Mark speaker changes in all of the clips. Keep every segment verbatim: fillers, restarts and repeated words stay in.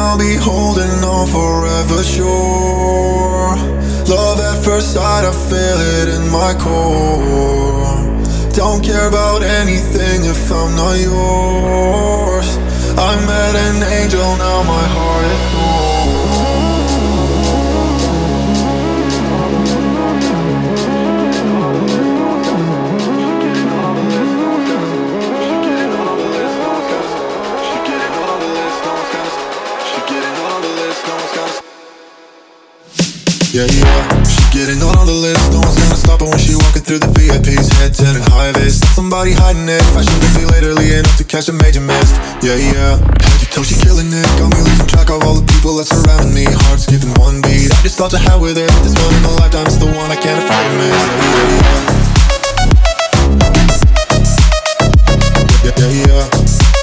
Speaker 1: I'll be holding on forever, sure. Love at first sight, I feel it in my core. Don't care about anything if I'm not yours. I met an angel, now my heart is cold. Yeah, yeah, she getting on all the list. No one's gonna stop her when she walking through the V I Ps. Head turning high vis, somebody hiding it. Fashion to be lately enough to catch a major miss. Yeah, yeah, head to toe she killing it. Got me losing track of all the people that surround me. Heart skipping one beat, I just thought to hell with it. This one in a lifetime is the one I can't afford to miss. Yeah, yeah, yeah, yeah, yeah.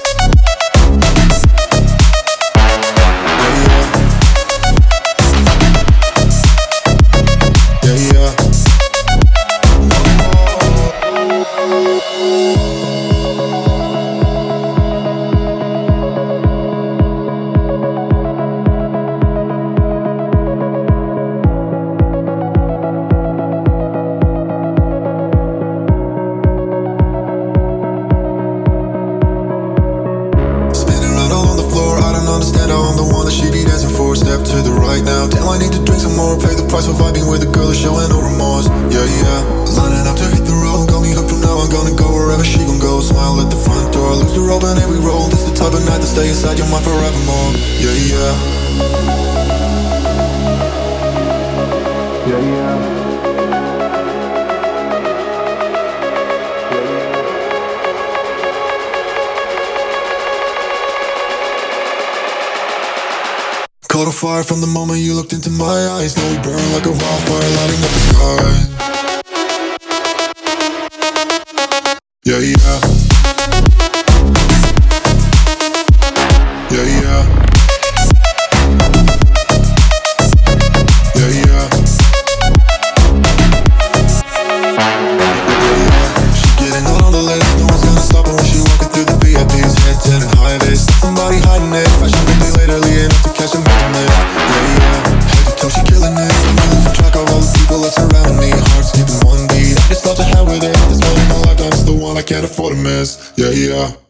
Speaker 1: Understand how I'm the one that she be dancing for. Step to the right now. Damn, I need to drink some more. Pay the price for vibing with a girl who's showing no remorse. Yeah, yeah. Lining up to hit the road. Got me hooked from now. I'm gonna go wherever she gon' go. Smile at the front door. Lose the rope and every roll. This the type of night that stay inside your mind forevermore. Yeah, yeah. Yeah, yeah. Caught a fire from the moment you looked into my eyes. Now we burn like a wildfire lighting up the sky. Yeah, yeah. Yeah, yeah. Yeah, yeah. She getting on all the list. No one's gonna stop her when she walking through the V I Ps. Head turning high vis, somebody hiding it. Fashion to be lately enough to catch a major miss. Yeah, yeah. Head to toe she killing it. I'm losing track of all the people that surround me. Heart skipping one beat, I just thought to hell with it. This one in my lifetime is the one I can't afford to miss. Yeah, yeah.